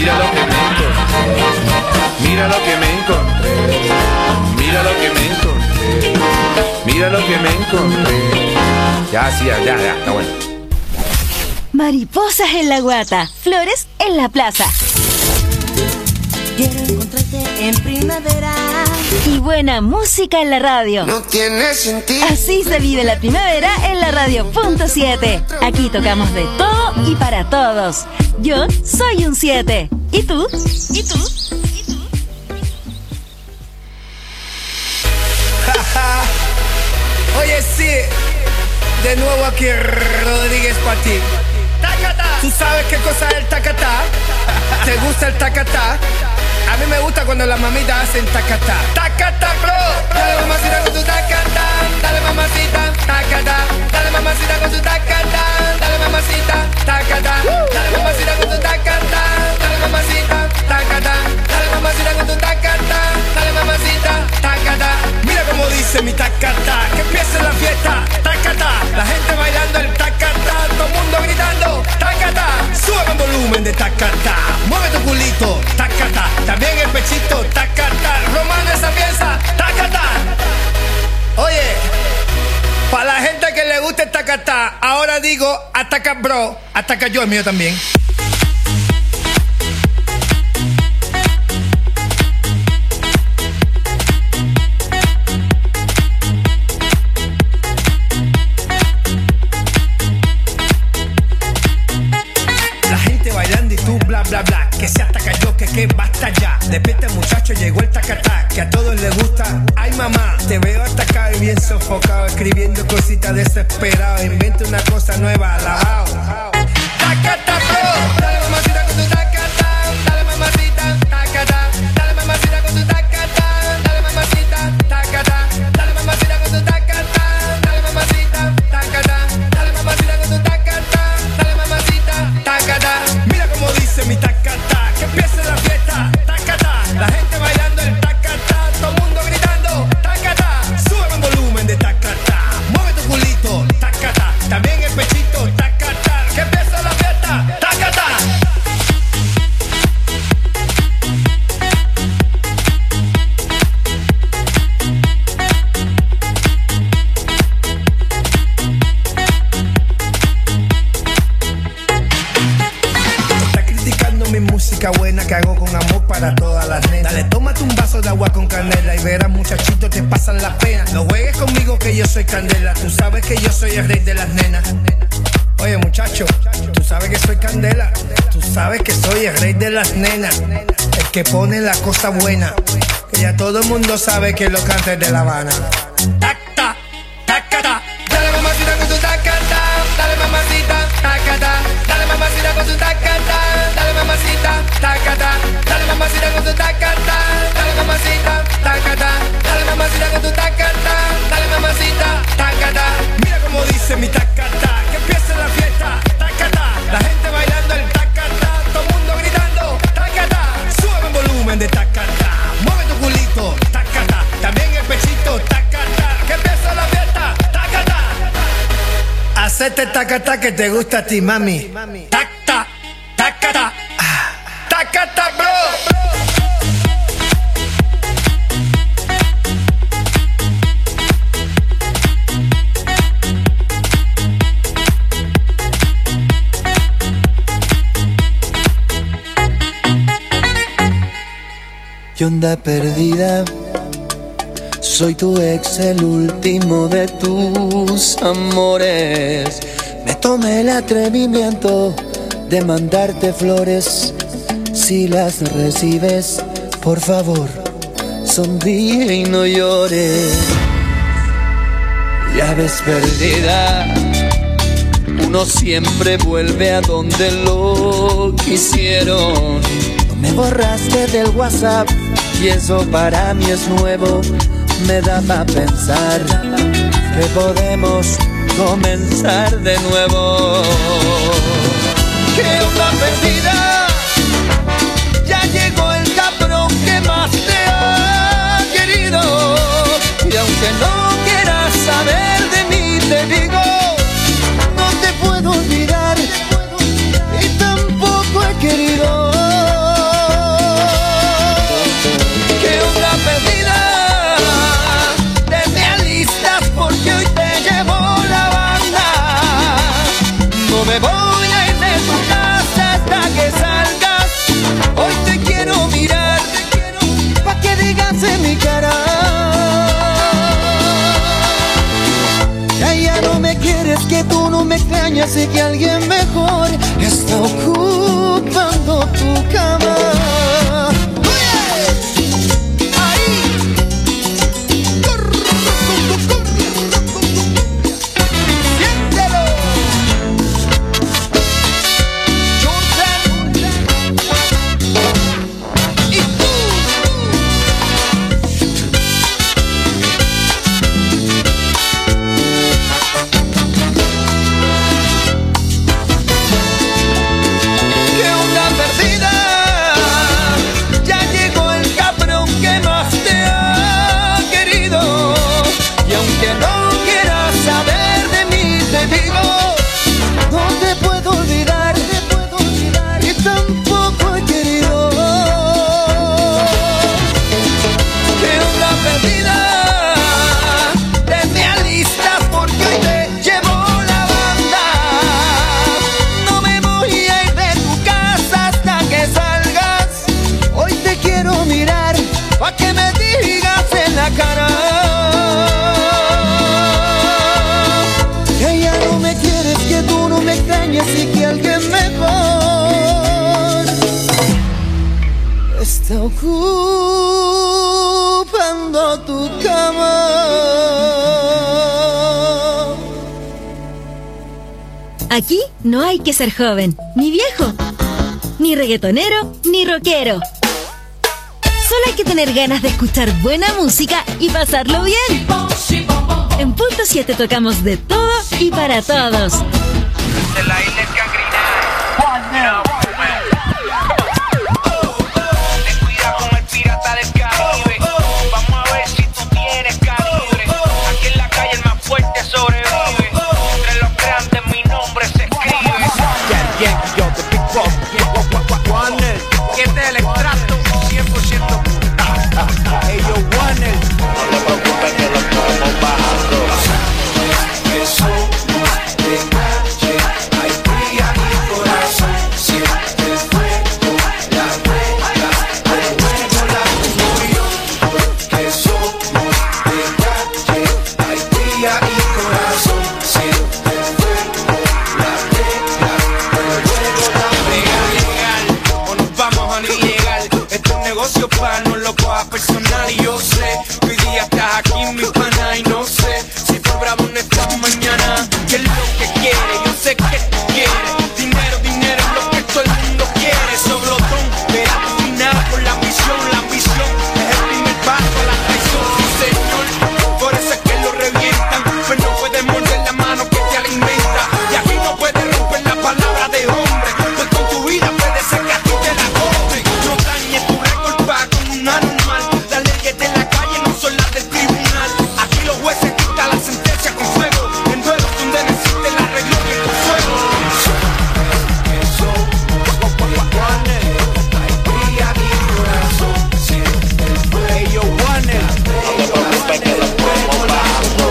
Mira lo que me encontré. Mira lo que me encontré. Mira lo que me encontré. Mira lo que me encontré. Ya, sí, ya, está bueno. Mariposas en la guata, flores en la plaza. Quiero encontrarte en primavera. Y buena música en la radio. No tiene sentido. Así se vive la primavera en la radio Punto 7. Aquí tocamos de todo y para todos. Yo soy un 7. ¿Y tú? ¿Y tú? ¿Y tú? Oye, sí. De nuevo aquí Rodríguez para ti. ¡Tacata! ¿Tú sabes qué cosa es el tacatá? ¿Te gusta el tacatá? A mí me gusta cuando las mamitas hacen tacatá. ¡Tacatá, bro! Dale mamacita con tu tacatá. Dale mamacita, tacatá. Dale mamacita con tu tacatá. Dale mamacita, tacatá. Dale mamacita con tu tacatá. Dale mamacita, tacatá. Dale mamacita con tu tacatá. Dale mamacita, tacatá. Mira cómo dice mi tacatá. Que empiece la fiesta, tacatá. La gente bailando el tacatá. Todo el mundo gritando, tacatá. Sube el volumen de tacatá. Mueve tu culito, tacatá. También el pechito, tacatá. Romano esa pieza, tacatá. Oye, para la gente que le gusta el tacatá, ahora digo, ataca bro, ataca yo, el mío también. Bla bla bla, que se ataca yo, que basta ya. Despierta muchacho, llegó el tacatá, que a todos les gusta. Ay mamá, te veo atacado y bien sofocado, escribiendo cositas desesperado. Inventa una cosa nueva, alabao. Tacatá, bro, dale mamacita con tu tacatá. Dale mamacita, tacatá. Dale mamacita con tu tacatá. Dale mamacita, tacatá. Dale mamacita con tu tacatá. Dale mamacita, tacatá. Dale mamacita con tu tacatá. Dale mamacita, tacatá. Como dice mi tacatá, que empiece la fiesta, tacatá. La gente bailando el tacatá, todo el mundo gritando, tacatá. Sube el volumen de tacatá, mueve tu culito, tacatá. También el pechito, tacatá. Que empiece la fiesta, tacatá. Música buena que hago con amor para todas las nenas. Dale, tómate un vaso de agua con canela y verás muchachitos te pasan la pena. No juegues conmigo que yo soy candela. Tú sabes que yo soy el rey de las nenas. Oye muchacho, tú sabes que soy candela. Tú sabes que soy el rey de las nenas. El que pone la cosa buena. Que ya todo el mundo sabe que lo canta de La Habana. Tacta, tacata. Dale mamacita con tu tacata. Dale mamacita, tacata. Dale mamacita con tu tacata. Dale mamacita, tacata. Dale mamacita con tu tacata. Dale mamacita, tacata. Dale mamacita con tu tacata. Dale mamacita, tacata. Mira cómo dice mi tacata. Que empiece la fiesta, tacata. La gente bailando el tacata. Todo el mundo gritando, tacata. Sube el volumen de tacata. Mueve tu culito, tacata. También el pechito, tacata. Que empiece la fiesta, tacata. Hacete tacata que te gusta a ti, mami. Tacta, tacata. Tacata, bro. ¿Qué onda perdida? Soy tu ex, el último de tus amores. Me tomé el atrevimiento de mandarte flores. Si las recibes, por favor, sonríe y no llores. Ya ves perdida, uno siempre vuelve a donde lo quisieron. Me borraste del WhatsApp y eso para mí es nuevo. Me da pa' pensar que podemos comenzar de nuevo. ¿Qué onda perdida? Ya llegó el cabrón que más te ha querido. Y aunque no quieras saber de mí, te digo, no te puedo olvidar y tampoco he querido extrañas y que alguien mejor está ocupando tu cama. Así que alguien mejor está ocupando tu cama. Aquí no hay que ser joven, ni viejo, ni reggaetonero, ni rockero. Solo hay que tener ganas de escuchar buena música y pasarlo bien. En Punto 7 tocamos de todo y para todos. De la isla Gangrena. Ten cuidado con el pirata del Caribe. Vamos a ver si tú tienes calibre. Aquí en la calle el más fuerte sobrevive. Entre los grandes mi nombre se escribe. Yo, the big boss. Warner. Este es el extracto 100%. Hey, yo, Warner. No te preocupes que lo estamos bajando. No lo cojas personal y yo sé que hoy día estás aquí mi pana y no sé si por bravo no estás mañana. ¿Qué es lo que quieres? Yo sé que tú quieres dinero, dinero es lo que todo el mundo quiere. Soblotón, verás tu final por la ambición. La ambición es el primer paso a la traición, sí señor. Por eso es que lo revientan, pues no puedes morder la mano que te alimenta. Y aquí no puedes romper la palabra de hombre, pues con tu vida puede ser que a ti te la compre. No dañes tu récord para con un animal. Las leyes de la calle no son las del tribunal. Aquí los jueces dictan la sentencia con fuego. En duelos donde no existe la regla y el consuelo. Hey, yo, Warner. No te preocupes que lo estamos bajando.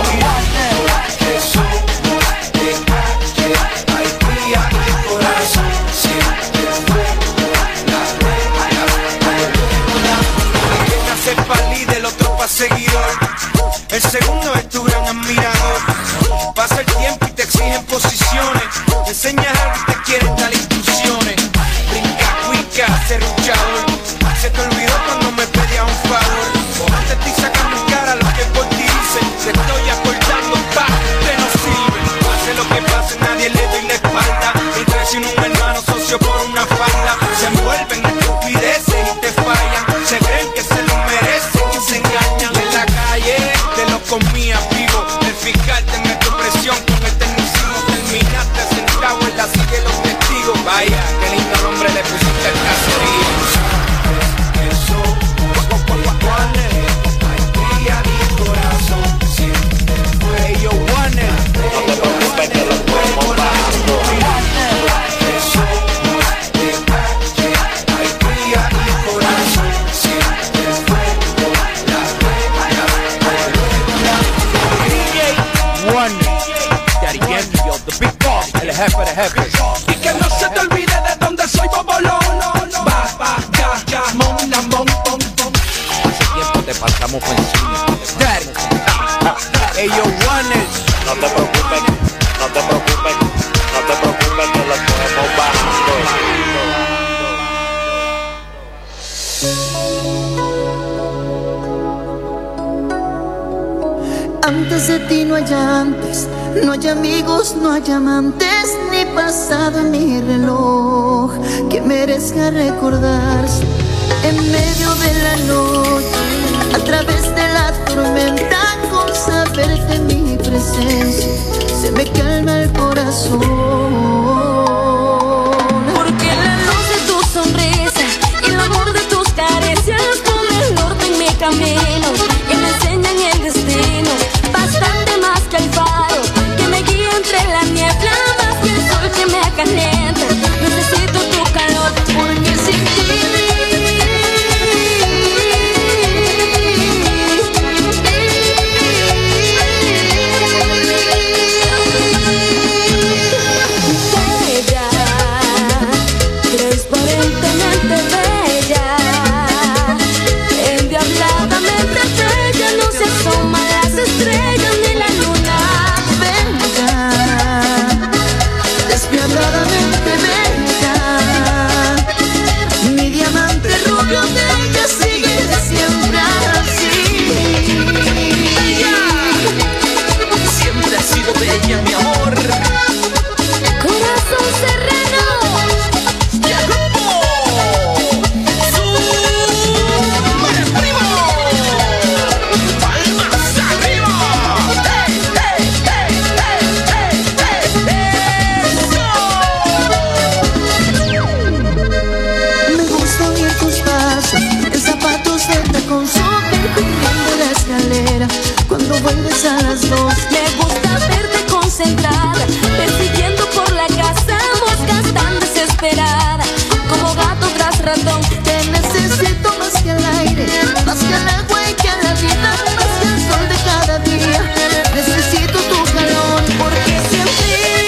Del otro pa' seguidor. El segundo es tu gran admirador. Pasa el tiempo y te exigen posiciones. Te enseñas algo y te quieren dar instrucciones. Brinca, cuica, serruchador. Se te olvidó cuando me pedías un favor. No te estoy sacando en cara lo que por ti dicen. Te estoy acordando, pa, que no sirve. Pase lo que pase, nadie le doy la espalda. Mientras sin un hermano socio por una falda. Se envuelven en estupideces y te fallan. Se creen que se lo merecen y se engañan. En la calle te lo comía vivo. El fiscal te metió presión con el tecnicismo. Terminaste sentado en la silla de los testigos. Vaya, qué lindo nombre le pusiste al caserío. Hey, yo, Warner. No te preocupes que lo estamos bajando. antes de ti no hay antes, no hay amigos, no hay amantes, ni pasado en mi reloj que merezca recordarse. En medio de la noche, a través de la tormenta, con saberte en mi presencia, se me calma el corazón. Porque la luz de tu sonrisa y el amor de tus caricias pone el norte en mi camino y me enseñan el destino, bastante más que el faro que me guía entre la niebla, más que el sol que me acalienta. Necesito tu calor porque sin ti vuelves a las 2. Me gusta verte concentrada, persiguiendo por la casa, moscas tan desesperada, como gato tras ratón. Te necesito más que el aire, más que el agua y que la vida, más que el sol de cada día. Necesito tu calor porque siempre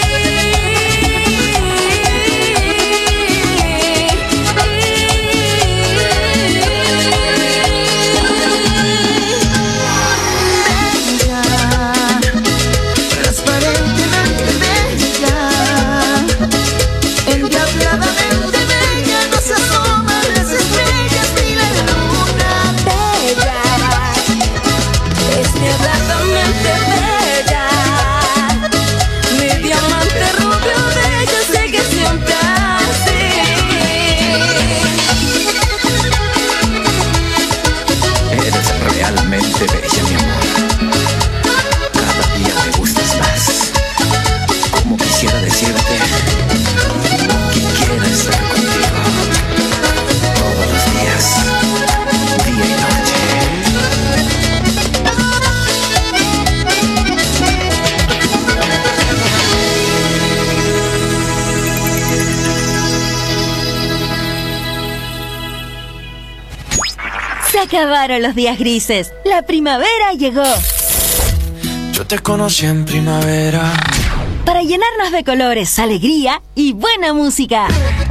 acabaron los días grises. La primavera llegó. Yo te conocí en primavera. Para llenarnos de colores, alegría y buena música.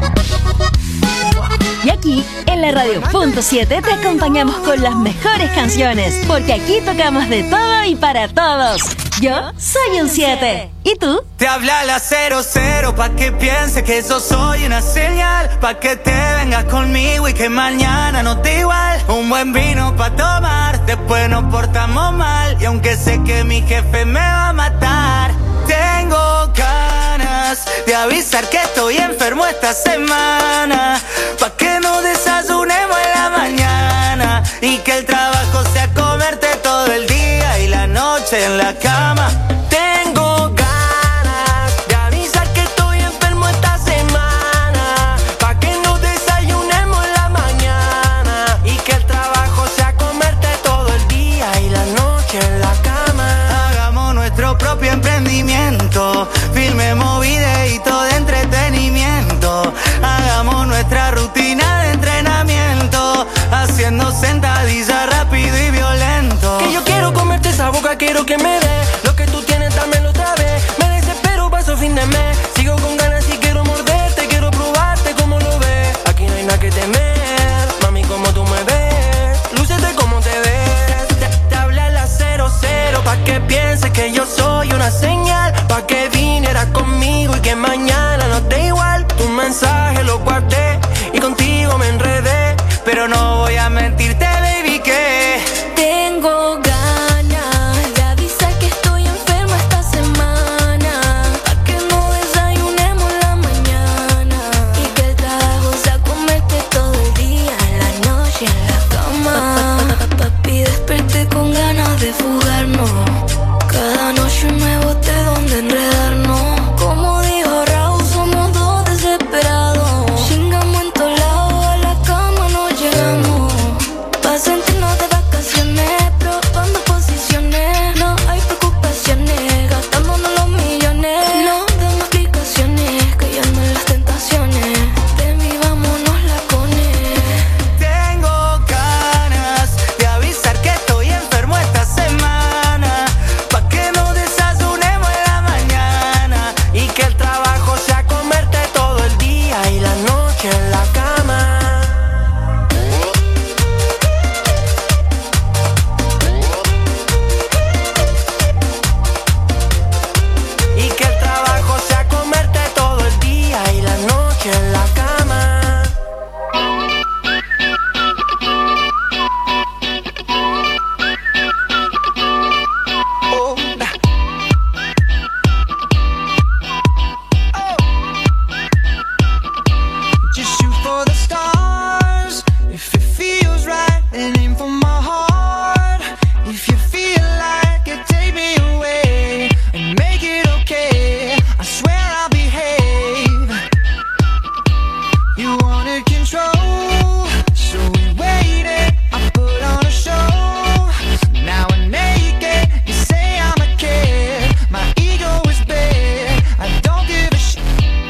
Y aquí, en la Radio.7, te acompañamos con las mejores canciones, porque aquí tocamos de todo y para todos. Yo soy un 7. ¿Y tú? Te habla la 00 pa' que piense que yo soy una señal, pa' que te vengas conmigo y que mañana no te igual. Un buen vino pa' tomar, después nos portamos mal, y aunque sé que mi jefe me va a matar, tengo ganas de avisar que estoy enfermo esta semana, pa' que no desayunemos en la mañana y que el trabajo sea comerte todo el día y la noche en la cama. Tengo ganas de avisar que estoy enfermo esta semana, pa' que no desayunemos en la mañana y que el trabajo sea comerte todo el día y la noche en la cama. Hagamos nuestro propio emprendimiento, filmemos videitos de entretenimiento, hagamos nuestra rutina de entrenamiento, haciendo sentadillas rápido y violento. Que yo quiero comerte esa boca, quiero que me dé lo que tú tienes, dámelo otra vez. Me desespero, paso fin de mes, sigo con ganas y quiero morderte, quiero probarte como lo ves. Aquí no hay nada que temer, mami, como tú me ves, lúcete como te ves. Te habla la 00 pa' que piense que yo soy una señal, pa' que vinieras conmigo y que mañana no te igual. Tu mensaje lo guardé y contigo me enredé, pero no voy a mentirte, baby, que tengo ganas de avisar que You wanted control, so we waited. I put on a show. Now we're naked. You say I'm a kid. My ego is big. I don't give a shit.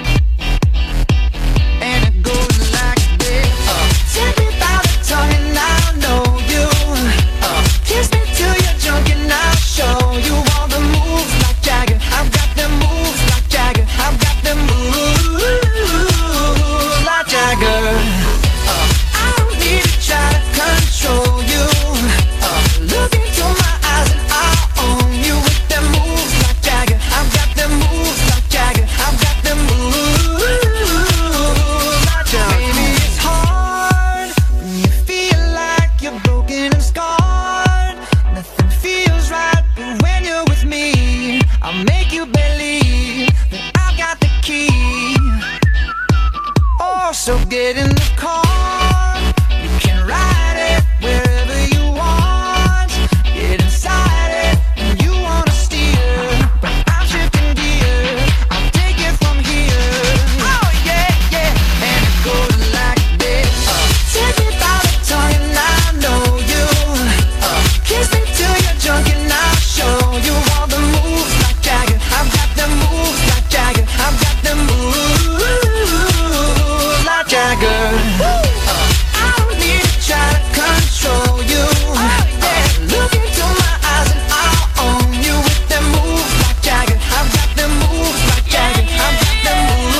And it goes like this. Take me by the tongue and I'll know you. Kiss me till you're drunk and I'll show you all the moves like Jagger. I've got them moves like Jagger. I've got them moves like Jagger. I don't need to try to control you. Look into my eyes and I'll own you with them moves like Jagger. I've got them moves like Jagger. I've got them moves like Jagger. Baby, it's hard when you feel like you're broken and scarred. Nothing feels right, but when you're with me, I'll make you believe that I've got the key. Oh, so get in the car. You can ride it wherever you want. Get inside it and you wanna steer, but I'm shifting gear. I'll take it from here. Oh yeah, yeah. And it goes like this. Take me by the tongue and I know you. Kiss me till you're drunk and I'll show you all the moves like Jagger. I've got them moves like Jagger. I've got them moves like Jagger. I don't need to try to control you. Look into my eyes and I'll own you with them moves like Jagger. I've got them moves like Jagger. I've got them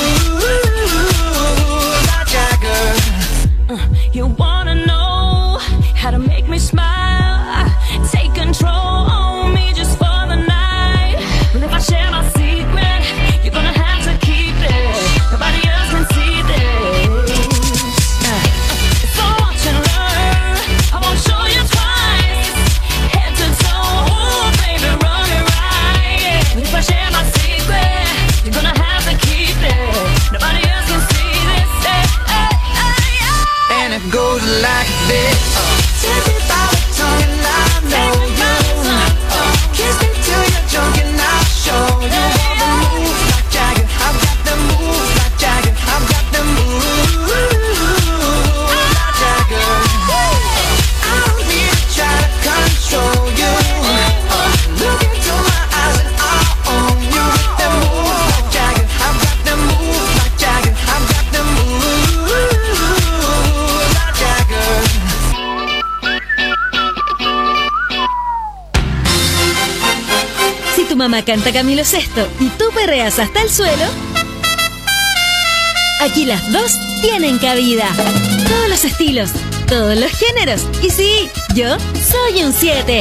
moves like Jagger. You wanna know how to make me smile? Take control on me just for the night. But if I share my secret, you're gonna have to keep it. Nobody else can see this. So watch and learn. I won't show you twice. Head to toe, ooh, baby, run it right. But if I share my secret, you're gonna have to keep it. Nobody else can see this. And it goes like this. Take me by the tongue and I know you. Kiss me till you're drunk and I'll show you all the moves like Jagger. I've got them moves like Jagger. I've got them moves like Jagger. I don't need to try to control you. Look into my eyes and I'll own you with them moves like Jagger. I've got them moves like Jagger. I've got them moves like Jagger. Si tu mamá canta Camilo VI y tú perreas hasta el suelo, aquí las dos tienen cabida. Todos los estilos, todos los géneros. Y sí, yo soy un 7.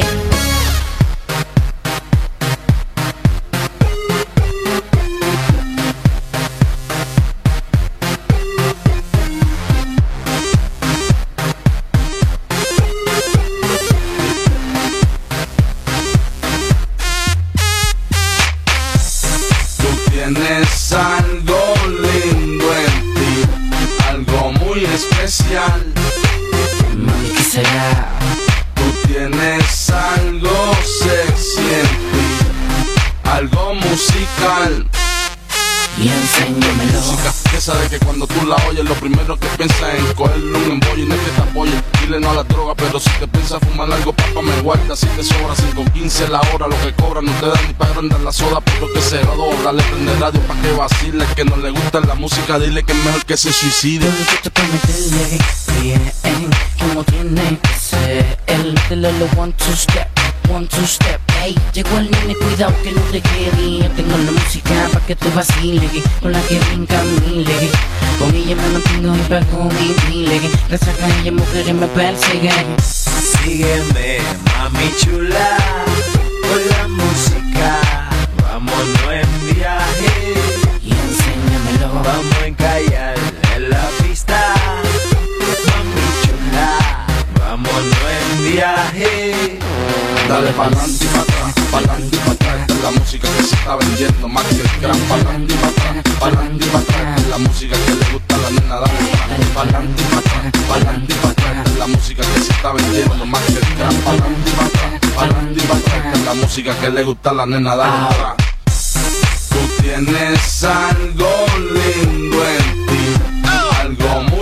Tú tienes algo lindo en ti, algo muy especial. Mami, ¿qué será? Tú tienes algo sexy en ti, algo musical. Y enséñamelo. Música que sabe que cuando tú la oyes, lo primero que piensas es en cogerle un embollo y no es que te apoye. Dile no a la droga, pero si te piensas fumar algo, papá, me guarda. Si te sobra 5.15 la hora, lo que cobran no te da ni para agrandar la soda, pero que se rodó. Dale, prende radio pa' que vacile. Que no le gusta la música, dile que es mejor que se suicide. Yo te meterle bien, como tiene que ser. El métele lo 1, 2 step, 1, 2 step. Ey, llegó el nene, cuidado que no te quede. Yo tengo la música pa' que tú vaciles, con la que brinca mile. Con ella me mantengo y pago mi mile. Gracias a ella mujeres me persiguen. Sígueme, mami chula, con la música. Vámonos en viaje y enséñamelo. Vamos a encallar en la pista. Mami chula, vámonos en viaje. Dale pa'lante y pa' atrás, pa'lante y pa' atrás. Esta es la música que se está vendiendo más que el gran. Pa'lante y pa' atrás, pa'lante y pa' atrás. Esta es la música que le gusta a la nena. Dale pa'lante y pa' atrás, pa'lante y pa' atrás. Esta es la música que se está vendiendo más que el gran. Pa'lante y pa' atrás, pa'lante y pa' atrás. Esta es la música que le gusta a la nena. Dale atrás. Tú tienes algo lindo en ti, algo muy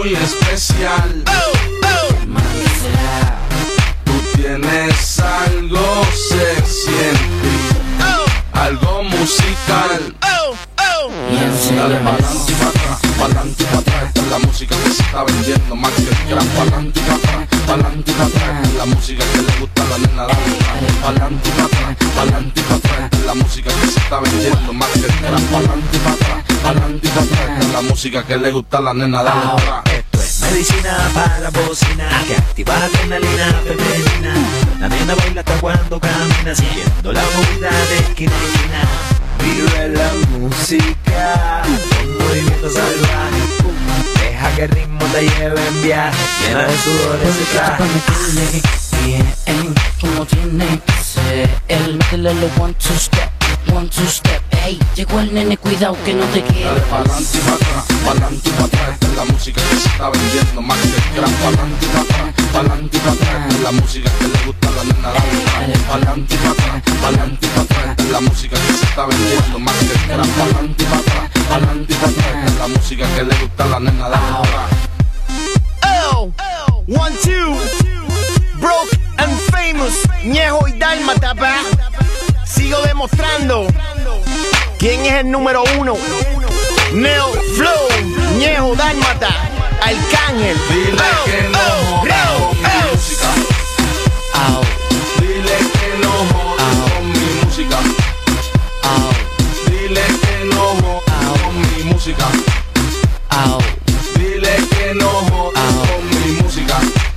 muy especial. Mami, será. Tú tienes algo sexy en ti, algo musical. Dale pa'lante y pa' atrás, pa'lante y pa' atrás. Esta es la música que se está vendiendo más que el gran. Pa'lante y pa' atrás, pa'lante y pa' atrás. Esta es la música que le gusta a la nena. Dale pa'lante y pa' atrás, pa'lante y pa' atrás. Esta es la música que se está vendiendo más que el gran. Pa'lante y pa' atrás, pa'lante y pa' atrás. Esta es la música que le gusta a la nena. Dale atrás. Esto es medicina para la bocina que activa la adrenalina femenina. La nena baila hasta cuando camina, siguiendo la movida de esquina a esquina. Vive la música, un movimiento salvaje. Deja que el ritmo te lleve en viaje, llena de sudor ese traje. Bien, como tiene que ser. Métele los 1, 2 step, ey. Llegó el nene, cuidado que no te quede. Dale pa'lante y pa' atrás, pa'lante y pa' atrás. Esta es la música que se está vendiendo más que el gran. Pa'lante y pa' atrás, pa'lante y pa' atrás. Esta es la música que le gusta a la nena. Dale pa'lante y pa' atrás, pa'lante y pa' atrás. Esta es la música que se está vendiendo más que el gran. Pa'lante y pa' atrás, pa'lante y pa' atrás. Esta es la música que le gusta a la nena. Dale atrás. 1, 2, broke and famous, Ñejo y Dálmata, pa. Sigo demostrando quién es el número 1. Neo Flow, Ñejo, Dálmata, Arcángel. Dile que no jodas con mi música. Dile que no jodas con mi música. Dile que no jodas con mi música. Dile que no jodas con mi música.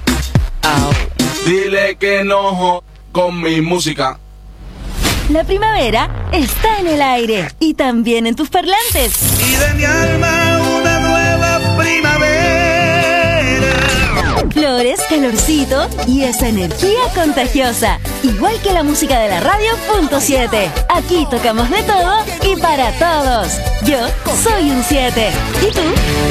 Dile que no jodas con mi música. La primavera está en el aire y también en tus parlantes. Y de mi alma una nueva primavera. Flores, calorcito y esa energía contagiosa. Igual que la música de la radio .7. Aquí tocamos de todo y para todos. Yo soy un 7. ¿Y tú?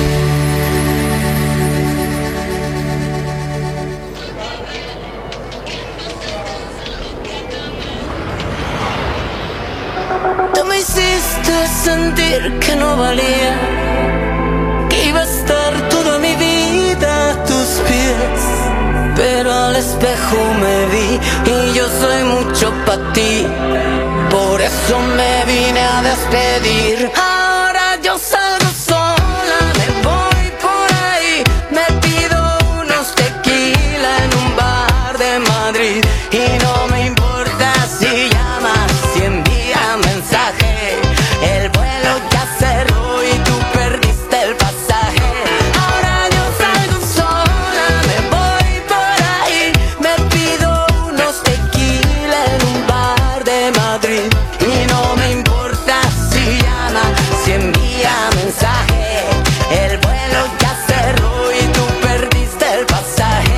Tú me hiciste sentir que no valía, que iba a estar toda mi vida a tus pies. Pero al espejo me vi y yo soy mucho para ti. Por eso me vine a despedir. Ahora yo salgo sola, me voy por ahí. Me pido unos tequila en un bar de Madrid. Y no me importa si llamas, si envías mensaje. El vuelo ya cerró y tú perdiste el pasaje. Ahora yo salgo sola, me voy por ahí. Me pido unos tequila en un bar de Madrid. Y no me importa si llama, si envía mensaje. El vuelo ya cerró y tú perdiste el pasaje.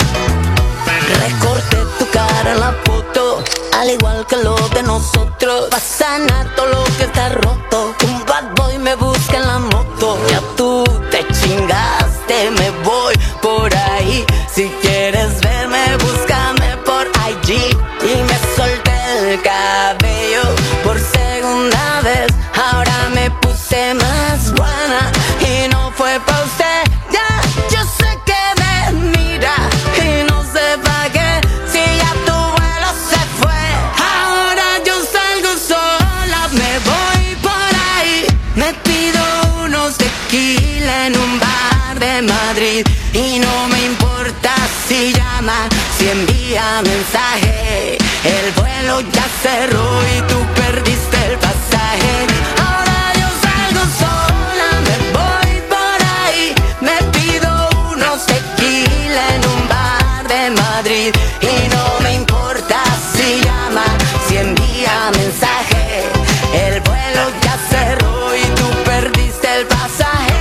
Recorté tu cara en la foto, al igual que lo de nosotros. Pa' sanar todo lo que está roto. Un bad boy me busca en la moto. Ya tú te chingaste, me voy por ahí. Si quieres verme, búscame por IG. Y me solté el cabello por segunda vez. Ahora me puse más buena y no fue pa' usted. Ya, yo sé que me mira y no sé pa' qué. Si ya tu vuelo se fue. Ahora yo salgo sola, me voy por ahí. Me pido unos tequila en un bar de Madrid. Y no me importa si llama, si envía mensaje. El vuelo ya cerró y tú perdiste el pasaje. Ahora yo salgo sola, me voy por ahí. Me pido unos tequila en un bar de Madrid. Y no me importa si llama, si envía mensaje. El vuelo ya cerró y tú perdiste el pasaje.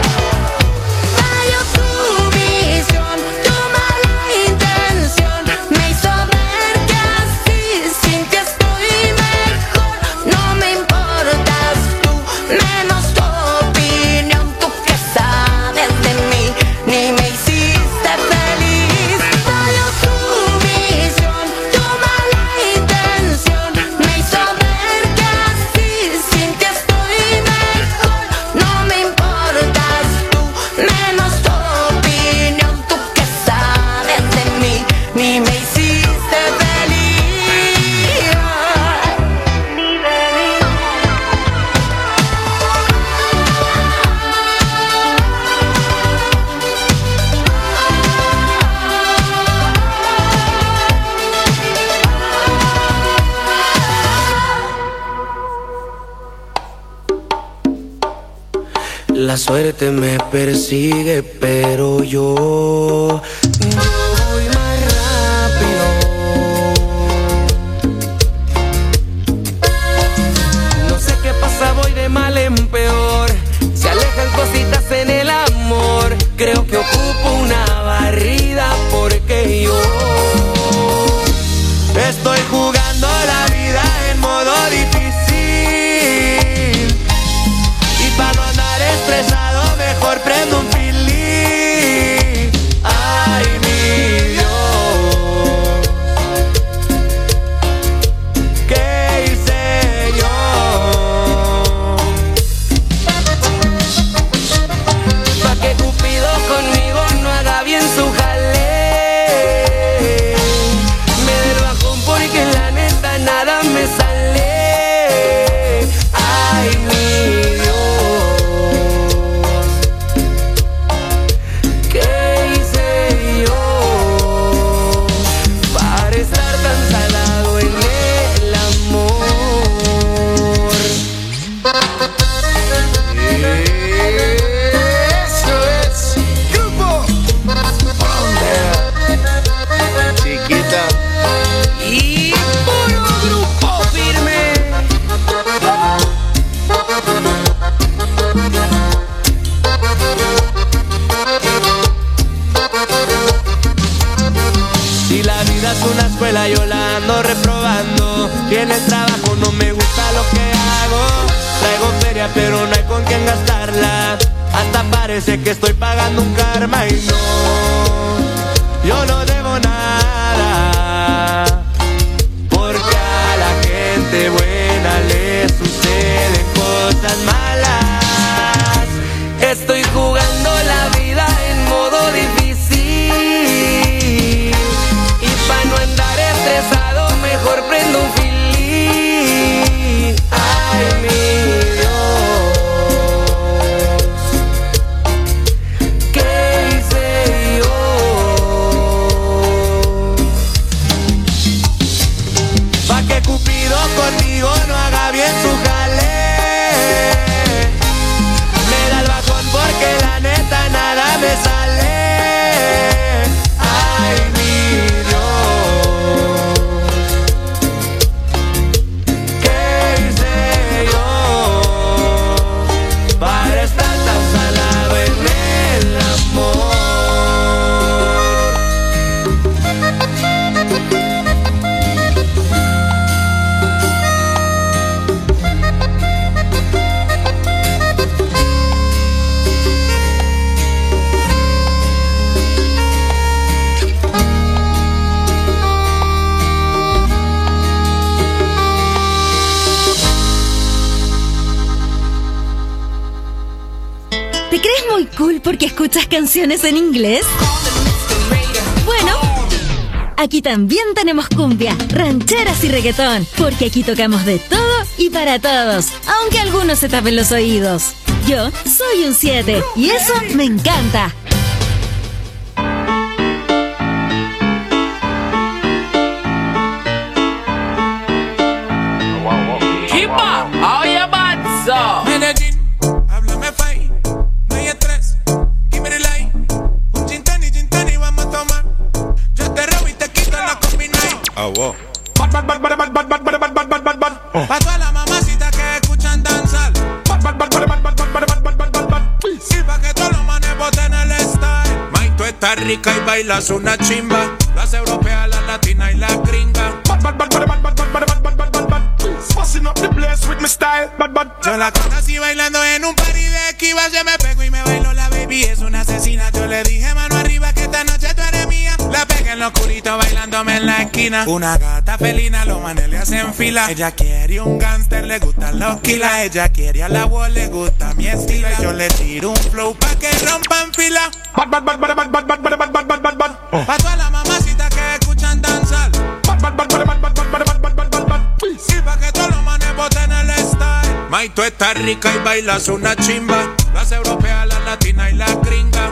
Falló tu visión, tu mala intención. Me hizo ver que así sin ti estoy mejor. No me importas tú, menos tu opinión. Tú que sabes de mí, ni me hiciste feliz. Falló tu visión, tu mala intención. Me hizo ver que así sin ti estoy la suerte me persigue, pero yo voy más rápido. No sé qué pasa, voy de mal en peor. Se alejan cositas en el amor. Creo que ocupo una barrida porque yo estoy jugando la vida en modo difícil. Y para no andar estresado, mejor prendo un feeling. Ay, mi Dios, ¿qué hice yo? Pa' que Cupido conmigo no haga bien su jale. Me del bajón porque la neta nada me sale. Ay, mi Dios, ¿qué hice yo para estar tan salado en el amor? Eso es Grupo Chiquita Y puro grupo firme. Si la vida es una escuela, yo la ando reprobando. Y en el trabajo no me gusta lo que hago. Traigo feria pero no hay con quién gastarla. Hasta parece que estoy pagando un karma y no, yo no debo nada. Porque a la gente buena le suceden cosas malas. Estoy jugando la vida en modo difícil. Y pa' no andar estresado, mejor prendo un feeling. Ay, mi Dios, ¿qué hice yo? Pa' que Cupido conmigo no haga bien su jale. Me da el bajón porque la neta nada me sale. Ay, mi Dios, ¿qué hice yo para estar tan salado en el amor? ¿Te crees muy cool porque escuchas canciones en inglés? Bueno, aquí también tenemos cumbia, rancheras y reggaetón, porque aquí tocamos de todo y para todos, aunque algunos se tapen los oídos. Yo soy un 7 y eso me encanta. Medellín, háblame fai, no hay estrés, give me the light. Un gin tonic, vamos a tomar. Yo te robo y te quito la combination. Pa' todas las mamacitas que escuchan danzar. Y pa' que todos los manes boten el style. Mike, tú estás rica y bailas una chimba. Las europeas, las latinas y las gringas. Yo la conocí bailando en un party de Esquiva. Se me pegó y me bailó la baby, es una asesina. Yo le dije mano arriba que esta noche tú eres mía. La pegué en lo oscurito bailándome en la esquina. Una gata felina, los manes le hacen fila. Ella quiere un gangster, le gustan los kilas. Ella quiere a la wall, le gusta mi estilo. Yo le tiro un flow pa' que rompan fila. Pa' todas las mamacitas que escuchan danzar. Y pa' que todos los manes boten el style. Mike, tú estás rica y bailas una chimba. Las europeas, las latinas y las gringas.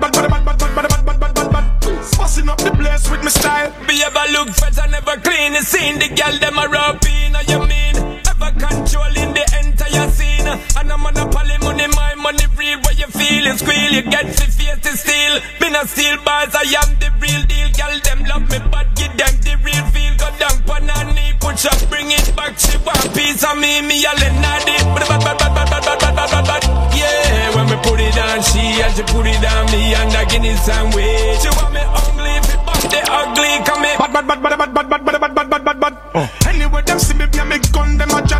Busting up the place with my style. Be ever look fresh and never clean. You seen the girl them a rapping. You mean ever controlling the entire scene. And I'm on a poly money, my money real, what you feel is squeal. You get the face to steal. Been a steel bars, I am the real deal. Girl, them love me, but give them the real feel. Go down, pan and knee, push up, bring it back. She want piece of me, a Lenadi. Yeah, when we put it on she, and she put it on me, and I give it some way. She want me ugly, if it bump the ugly, come me. Anyway, them see me, me gun, them a chat.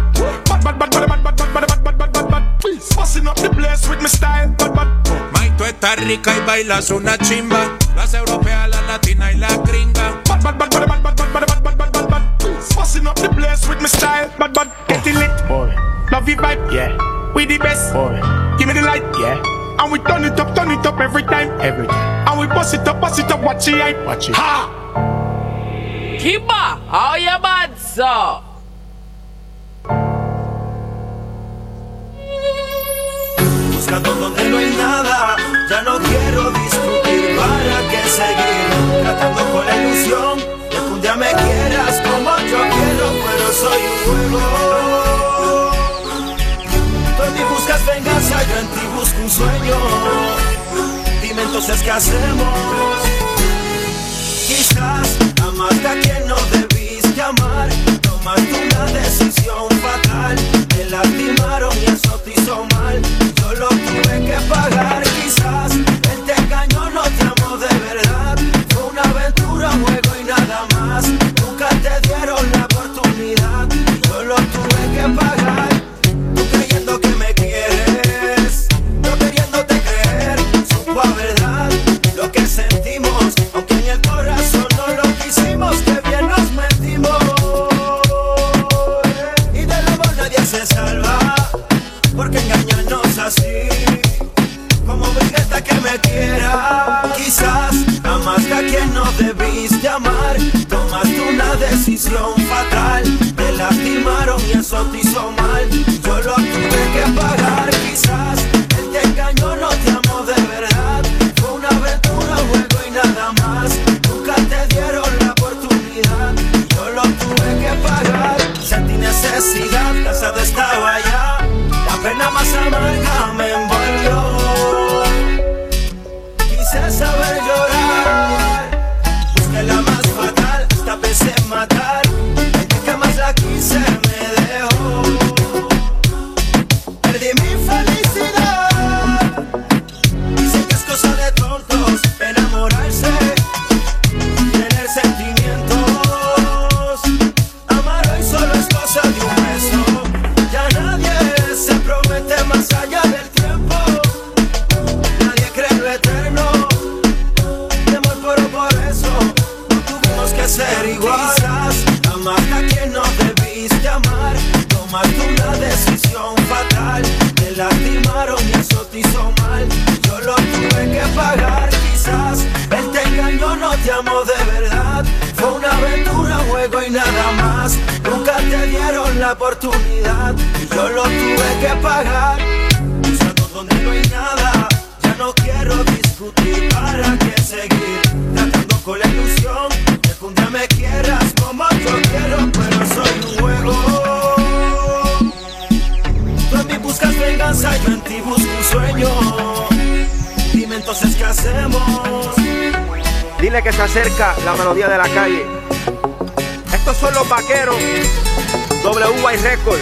Busting up the place with my style. Mai, tú estás rica y bailas una chimba. Las europeas, la latina y la gringa. Busting up the place with my style. Get it lit, boy. Love you vibe, yeah. We the best, boy. Give me the light, yeah. And we turn it up every time. And we bust it up, watch it hype. Ha! Kiba, how you bad, sir? Buscando donde no hay nada, ya no quiero discutir. ¿Para qué seguir? Tratando con la ilusión de que un día me quieras como yo quiero, pero soy un juego. Tú en mí buscas venganza, yo en ti busco un sueño. Dime entonces qué hacemos. Quizás amaste a quien no debiste amar. Tomaste una decisión fatal. Te lastimaron y eso te hizo mal. Yo lo tuve que pagar. Quizás él te engañó, no te amó de verdad. Fue una aventura, un juego y nada más. Nunca te dieron la oportunidad. Yo lo tuve que pagar. Tú creyendo que me quieres, yo queriéndote creer. Supo a verdad lo que sentimos, aunque en el corazón no lo quisimos. Que bien nos metimos. Y del amor nadie se salva, porque engañarnos así, como brigueta que me quiera. Quizás amaste a quien no debiste amar. Tomaste una decisión fatal. Te lastimaron y eso te hizo mal. Yo lo tuve que pagar. Quizás él te engañó, no te amó de verdad. Fue una aventura, un juego y nada más. Nunca te dieron la oportunidad. Yo lo tuve que pagar. Sentí necesidad, cansado estaba ya. La pena más amarga me envolvió. Quise saber llorar. Busqué la más fatal, hasta pensé en matar. El día que más la quise me dejó. Perdí mi felicidad. Dicen que es cosa de tontos enamorarse, tener sentimientos. Amar hoy solo es cosa de un beso. Ya nadie se promete más allá del tiempo. Nadie cree lo eterno. Mi amor, pero por eso no tuvimos que ser igual. Quizás amaste a quien no debiste amar. Tomaste una decisión fatal. Te lastimaron y eso te hizo mal. Yo lo tuve que pagar. Quizás él te engañó, no te amó de verdad. Fue una aventura, un juego y nada más. Nunca te dieron la oportunidad. Y yo lo tuve que pagar. Buscando donde no hay nada, ya no quiero discutir. ¿Para qué seguir? Tratando con la ilusión de que un día me quieras como yo quiero, pero soy un juego. Tú en mí buscas venganza, yo en ti busco un sueño. Dime entonces qué hacemos. Dile que se acerca la melodía de la calle. Estos son los vaqueros. WY Record.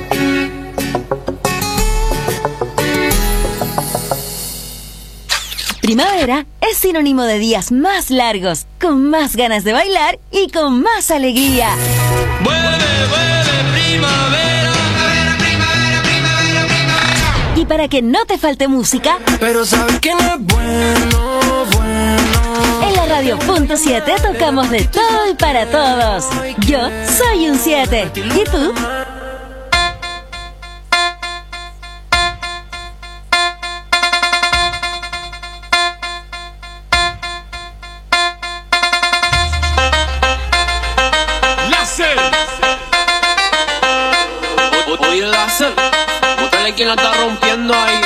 Primavera es sinónimo de días más largos, con más ganas de bailar y con más alegría. Vuelve, primavera. Y para que no te falte música, pero sabes que no es bueno. En la Radio.7 tocamos de todo y para todos. Yo soy un 7. ¿Y tú? Oye, Láser, bótale quien la está rompiendo ahí.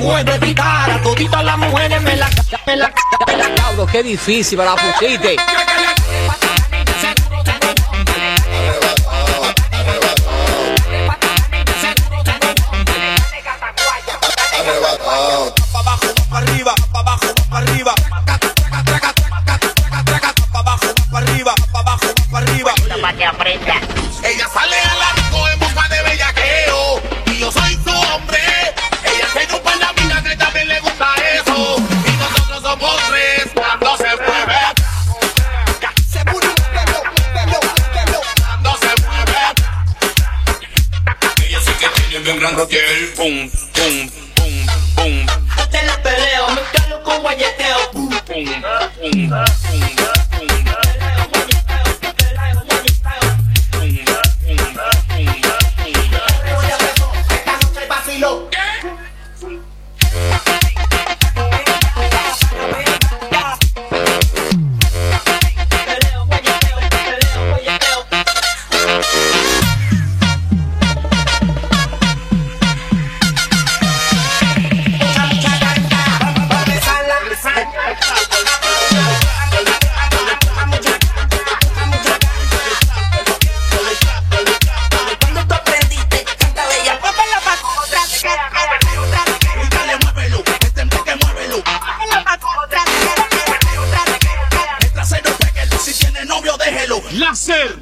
puedo evitar. A toditas las mujeres me la Diablo, qué difícil me la pusiste. Arriba, para abajo, para arriba. Para arriba, para abajo, para arriba. Para que aprenda. Ella sale a la disco en busca de bellaqueo y yo soy su hombre. Ella se chupa en la vida que también le gusta eso. Y nosotros somos tres cuando se mueve. Cuando se mueve. Ella sí que tiene bien grande el pum, pum, pum, pum. Te la peleo, me calo con guayeteo. Pum, pum, pum, pum. Láser.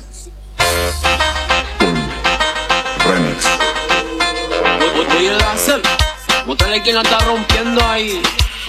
Remix. Oye, Láser, bótale quien la está rompiendo ahí.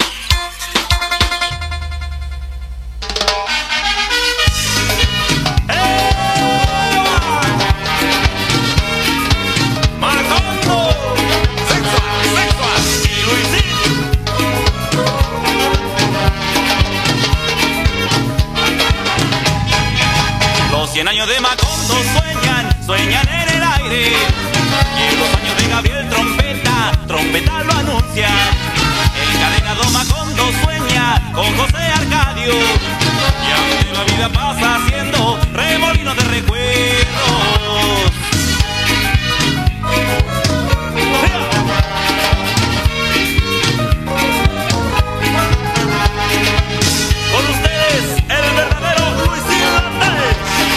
Los 100 años de Macondo sueñan en el aire. Y los años de Gabriel trompeta lo anuncia. Encadenado Macondo sueña con José Arcadio. Y aunque la vida pasa haciendo remolinos de recuerdos. Con ustedes, el verdadero Luisín Landés.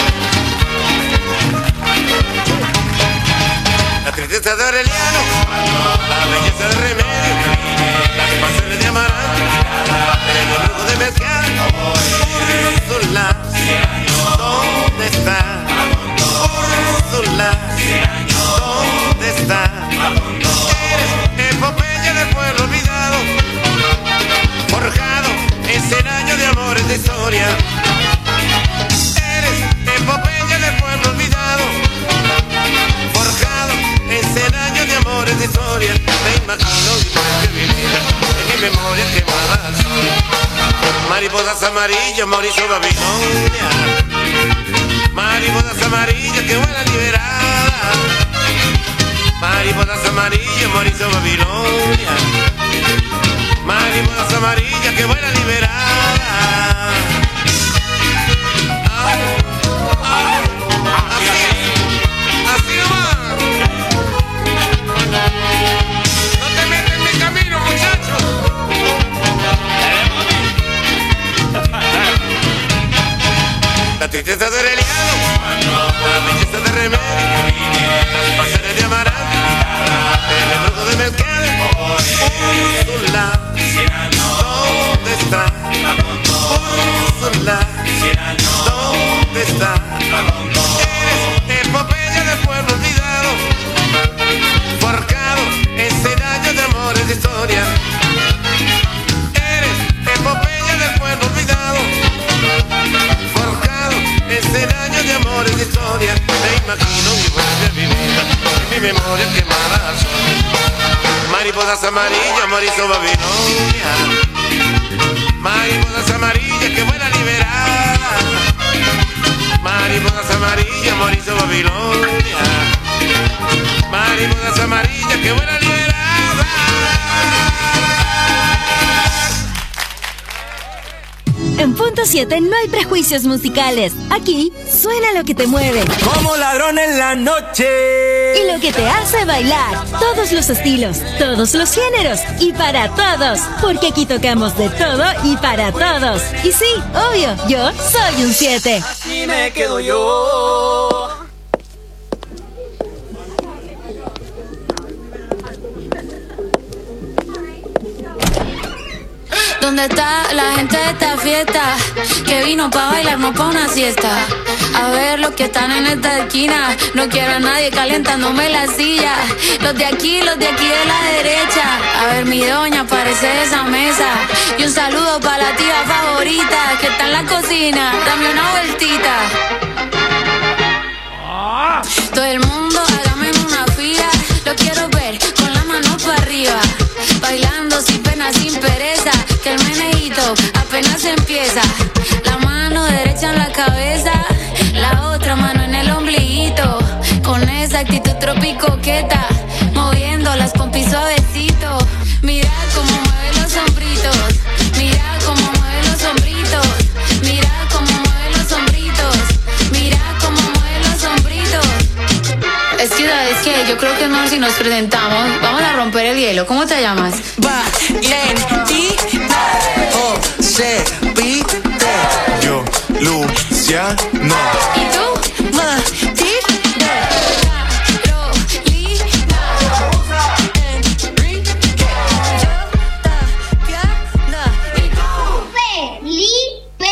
La tristeza de Aureliano, la belleza de Remedio, las pasiones de Amaranto, el lujo de Mezcal. Úrsula, ¿dónde está? Úrsula, ¿dónde está? Eres epopeya del pueblo olvidado, forjado en 100 años de amores de historia. Eres epopeya del pueblo olvidado, forjado en 100 años de amores de historia. Me imagino igual que vivir en mi memoria quemada al sol. Mariposas amarillas, Mauricio Babilonia. Mariposas amarillas que vuelan liberadas. Mariposas amarillas, Mauricio Babilonia. Mariposas amarillas que vuelan liberadas. Así nomás. No te metas en mi camino, muchachos. La tristeza de Aureliano, la belleza de Remedio, las pasiones de Amaranto, el embrujo de Mezcal. Úrsula, ¿dónde está? Úrsula, ¿dónde está? Eres epopeya del pueblo olvidado, forjado en 100 años de amores de historia. Eres epopeya del pueblo olvidado, forjado en 100 años de amores de historia. Me imagino igual de vivir en mi memoria quemada al sol. Mariposas amarillas, Mauricio Babilonia. Mariposas amarillas que vuelan liberadas. Mariposas amarillas, Mauricio Babilonia. Mariposas amarillas que vuelan liberadas. En Punto 7 no hay prejuicios musicales. Aquí suena lo que te mueve. Como ladrón en la noche. Y lo que te hace bailar. Todos los estilos, todos los géneros y para todos. Porque aquí tocamos de todo y para todos. Y sí, obvio, yo soy un 7. Así me quedo yo. ¿Dónde está la gente de esta fiesta? Que vino pa' bailar, no pa' una siesta. A ver los que están en esta esquina. No quiero a nadie calentándome la silla. Los de aquí de la derecha. A ver mi doña, aparece de esa mesa. Y un saludo pa' la tía favorita que está en la cocina. Dame una vueltita. Todo el mundo hágame en una fila. Lo quiero ver con la mano para arriba. Bailando sin pena, sin pereza. Que el meneíto apenas empieza. La mano derecha en la cabeza, la otra mano en el ombliguito. Con esa actitud tropicoqueta, moviendo las pompis suavecito. Mira cómo mueve los hombritos. Mira cómo mueve los hombritos. Mira cómo mueve los hombritos. Mira cómo mueve los hombritos. Es que yo creo que no, si nos presentamos, vamos a romper el hielo. ¿Cómo te llamas? Valentina José Pite. Yo, Luciano. ¿Y tú? Matilde. Carolina. Enrique. Tatiana. ¿Y tú? Felipe.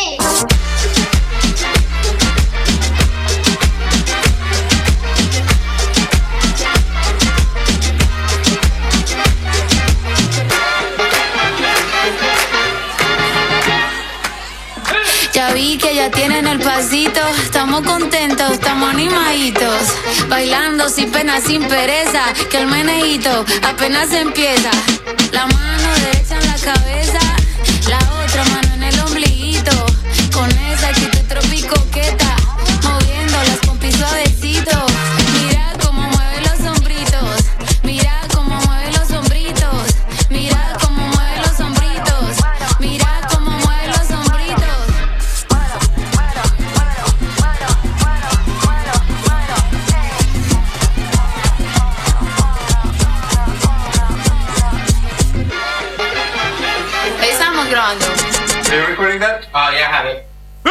Ya vi que ya tienen el pasito. Estamos contentos, estamos animaditos. Bailando sin pena, sin pereza. Que el meneíto apenas empieza. La mano derecha en la cabeza, la otra mano en el ombliguito. Con esa actitud tropicoqueta, moviendo las pompis suavecito. Mira cómo mueve los hombritos. Mira cómo mueve los hombritos. Mira cómo mueve los hombritos. Mira cómo mueve los hombritos. Estamos grabando. Are you recording that? Oh, yeah, I have it.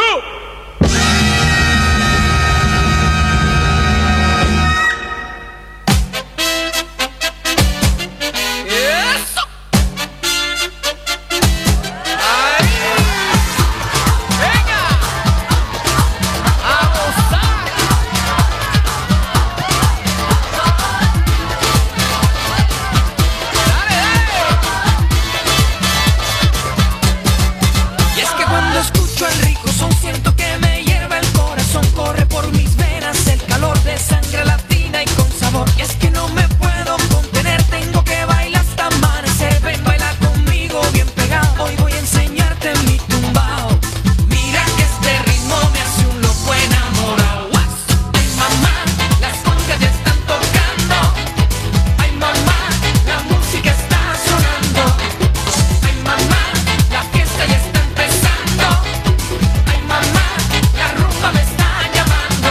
Y es que cuando escucho el rico son siento que me hierve el corazón. Corre por mis venas el calor de sangre latina y con sabor. Y es que no me puedo contener, tengo que bailar hasta amanecer. Ven, baila conmigo bien pegado, hoy voy a enseñarte mi tumbao. Mira que este ritmo me hace un loco enamorado. Ay mamá, las congas ya están tocando. Ay mamá, la música está sonando. Ay mamá, la fiesta ya está empezando. Ay mamá, la rumba me está llamando.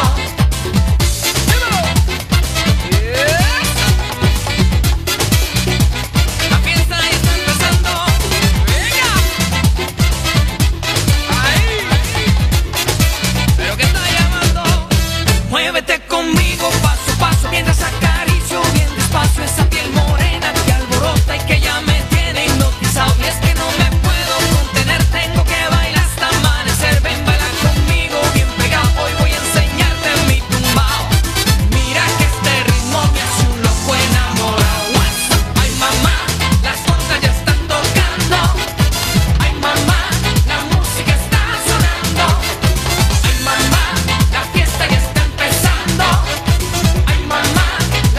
La fiesta ya está empezando. Venga. Ahí. Pero que está llamando. Muévete conmigo paso a paso mientras acaricio bien despacio esa piel morena que alborota y que ya me tiene hipnotizado. Y es que no me puedo contener, tengo que bailar hasta amanecer. Ven, baila conmigo bien pegado, hoy voy a enseñarte mi tumbao. Mira que este ritmo me hace un loco enamorado. Ay mamá, las congas ya están tocando. Ay mamá, la música está sonando. Ay mamá, la fiesta ya está empezando. Ay mamá,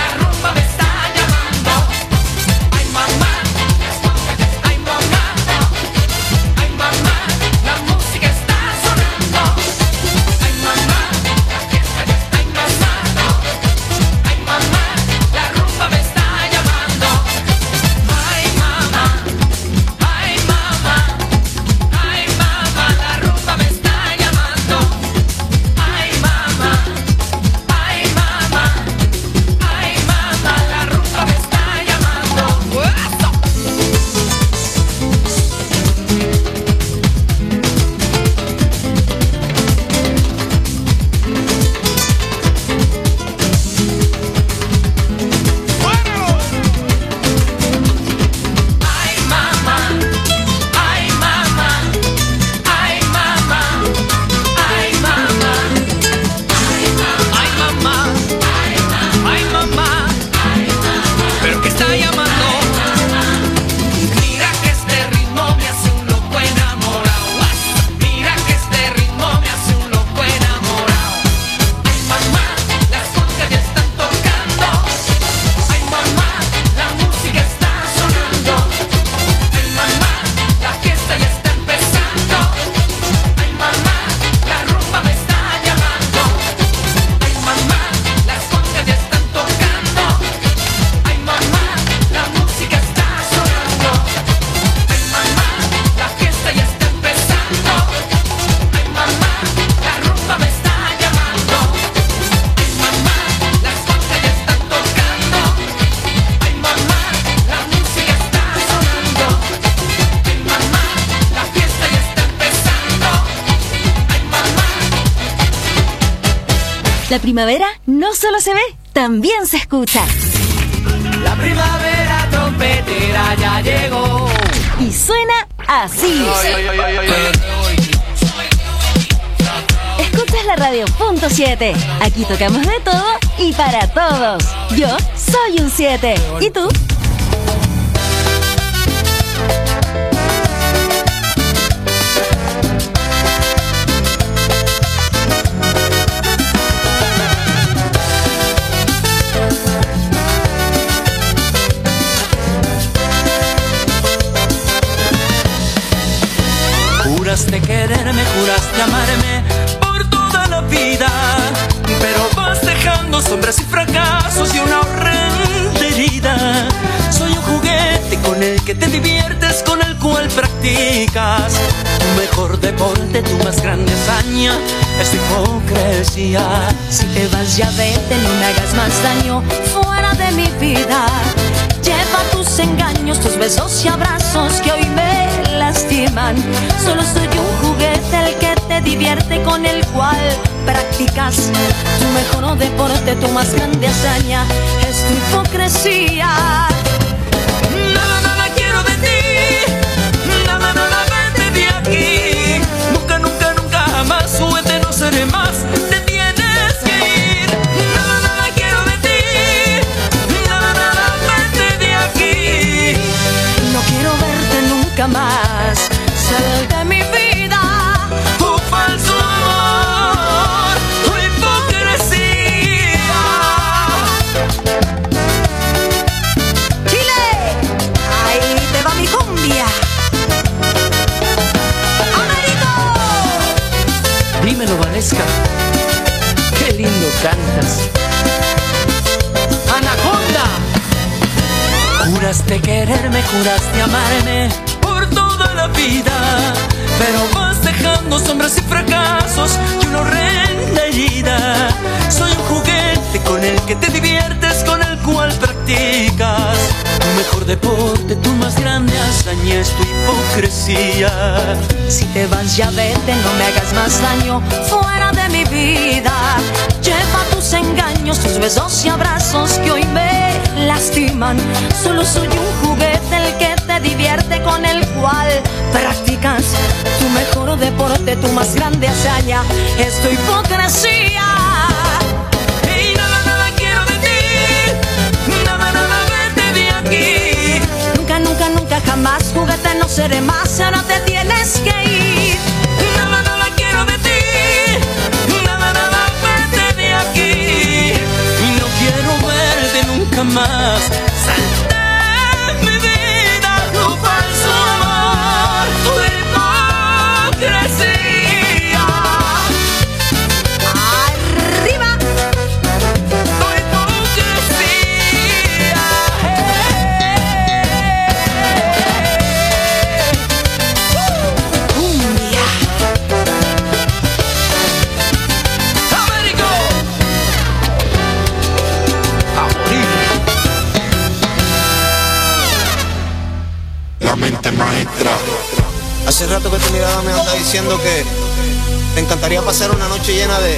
La primavera no solo se ve, también se escucha. La primavera trompetera ya llegó. Y suena así. Escuchas la radio Punto 7. Aquí tocamos de todo y para todos. Yo soy un 7. ¿Y tú? Juraste quererme, juraste amarme por toda la vida, pero vas dejando sombras y fracasos y una horrenda herida. Soy un juguete con el que te diviertes, con el cual practicas tu mejor deporte, tu más grande hazaña es tu hipocresía. Si te vas ya vete, no me hagas más daño fuera de mi vida. Lleva tus engaños, tus besos y abrazos que hoy me lastiman. Solo soy un juguete el que te divierte, con el cual practicas tu mejor deporte, tu más grande hazaña es tu hipocresía. Nada, nada quiero de ti, nada, nada vete de aquí. Nunca, nunca, nunca jamás, juguete no seré más, te tienes que ir. Nada, nada quiero de ti, nada, nada vete de aquí. No quiero verte nunca más, sal de mi vida. Tu falso amor, tu hipocresía. Chile, ahí te va mi cumbia. Américo. Dímelo, Valesca, qué lindo cantas. Anaconda. Juraste quererme, juraste amarme por toda la vida, pero vas dejando sombras y fracasos y una horrenda herida. Soy un juguete con el que te diviertes, con el cual practicas tu mejor deporte, tu más grande hazaña es tu hipocresía. Si te vas ya vete, no me hagas más daño fuera de mi vida. Lleva tus engaños, tus besos y abrazos que hoy me lastiman. Solo soy un juguete el que te divierte, con el cual practicas tu mejor deporte, tu más grande hazaña es tu hipocresía. Y nada, nada quiero de ti, nada, nada vete de aquí. Nunca, nunca, nunca jamás, juguete no seré más, ahora te tienes que ir. Nada, nada quiero de ti, nada, nada vete de aquí. Y no quiero verte nunca más, sal de mi vida, tu falso amor, tu hipocresía. Arriba. Tu hipocresía. Cumbia. Américo. A morir. La mente maestra. Hace rato que tu mirada me anda diciendo que te encantaría pasar una noche llena de...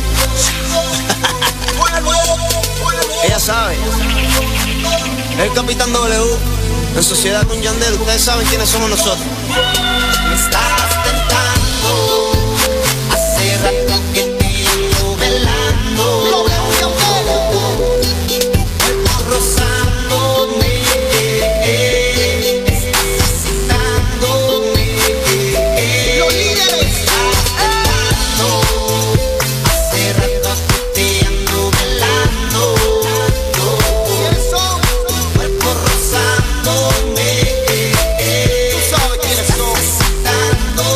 Ella sabe. El Capitán W, en sociedad con Yandel, ustedes saben quiénes somos nosotros. Me estás tentando, hace rato que te ando velando. Rozándome, estás excitándome. Los líderes hace rato que te ando velando. Cuerpo rozándome, tú sabes quiénes son.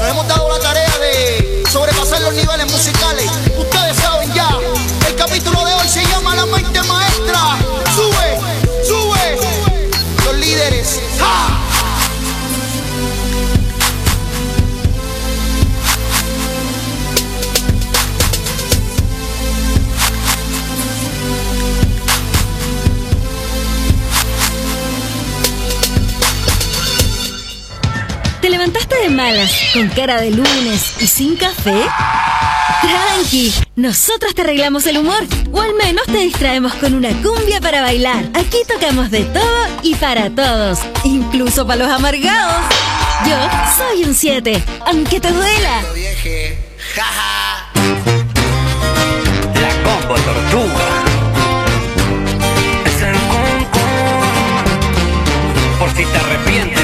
nos hemos dado la tarea de sobrepasar los niveles musicales. Ustedes saben ya, el capítulo de hoy se llama La Mente Maestra. Sube, sube, los líderes. ¡Ja! ¿Te levantaste de malas, con cara de lunes y sin café? Tranqui, nosotros te arreglamos el humor, o al menos te distraemos con una cumbia para bailar. Aquí tocamos de todo y para todos, incluso para los amargados. Yo soy un 7, aunque te duela. La Combo Tortuga. Es el concón. Por si te arrepientes.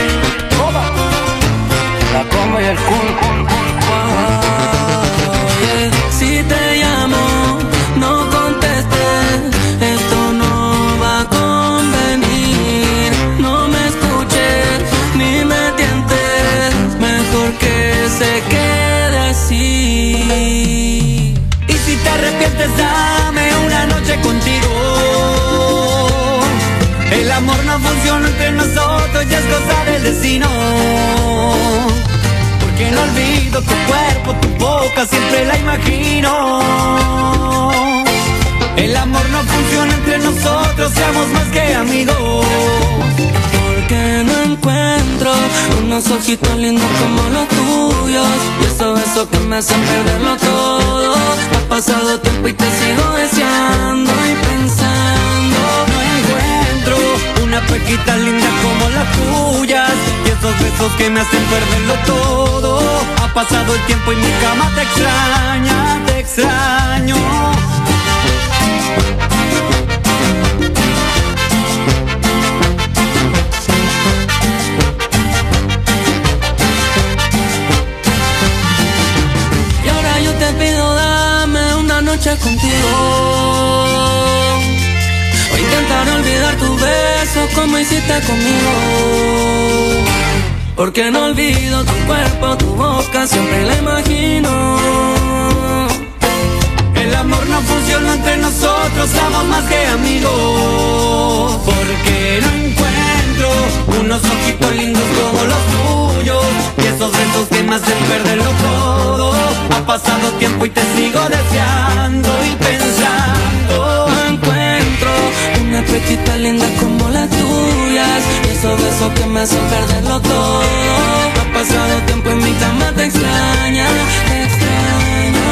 La Combo y el Kun. Si te llamo, no contestes, esto no va a convenir. No me escuches, ni me tientes, mejor que se quede así. Y si te arrepientes, dame una noche contigo. El amor no funciona entre nosotros, ya es cosa del destino. Que no olvido tu cuerpo, tu boca, siempre la imagino. El amor no funciona entre nosotros, seamos más que amigos. Porque no encuentro unos ojitos lindos como los tuyos, y esos besos que me hacen perderlo todo. Ha pasado tiempo y te sigo deseando y pensando. No encuentro una pequita linda como las tuyas, y esos besos que me hacen perderlo todo. Ha pasado el tiempo y mi cama te extraña, te extraño. Y ahora yo te pido, dame una noche contigo. O intentar olvidar tus besos como hiciste conmigo. Porque no olvido tu cuerpo, tu boca, siempre la imagino. El amor no funciona entre nosotros, somos más que amigos. Porque no encuentro unos ojitos lindos como los tuyos, y esos besos que me hacen perderlo todo. Ha pasado tiempo y te sigo deseando y pensando. No encuentro una pechita linda como las tuyas, y esos besos que me hacen perderlo todo. Ha pasado tiempo y mi cama te extraña, te extraño.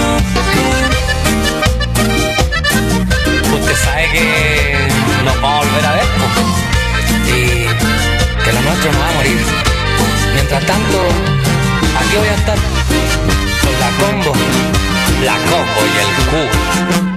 Usted sabe que nos vamos a volver a ver, y que lo nuestro no va a morir. Mientras tanto, aquí voy a estar con la Combo y el Q.